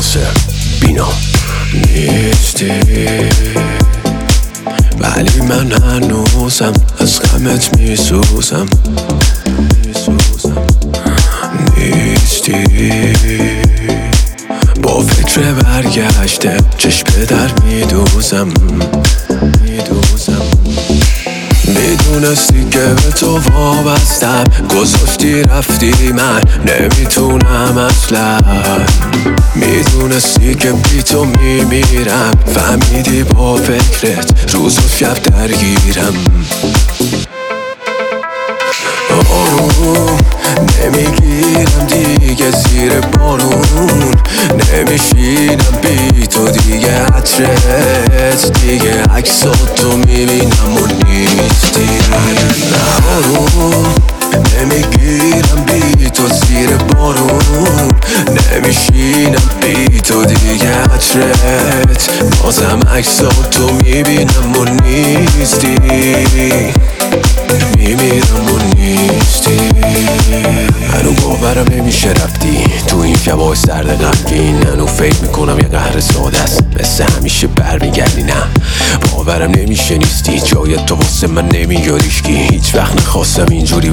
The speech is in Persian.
واسه بینام نیستی، ولی من هنوزم از غمت میسوزم. نیستی، با فکر برگشته چشم در میدوزم. میدونستی که به تو وابستم، گذاشتی رفتی من نمیتونم اصلا. میدونستی که بی تو میمیرم، فهمیدی با فکرت روز و شب درگیرم. آروم نمیگیرم دیگه زیر بارون، نمیشینم بی تو دیگه عطرت، دیگه عکساتو میبینم و نیستی. آروم نمیگیرم بی تو زیر بارون، نمیشینم بی تو دیگه عطرت، بازم عکساتو میبینم و نیستی. میمیرم و نیستی. هنو باورم نمیشه رفتی تو این شبای سرد غمگین. هنو فکر میکنم یه قهر ساده است، مثل همیشه برمیگردی. نه باورم نمیشه نیستی، جای تو واسه من نمیاری هیچکی. هیچ وقت نخواستم اینجوری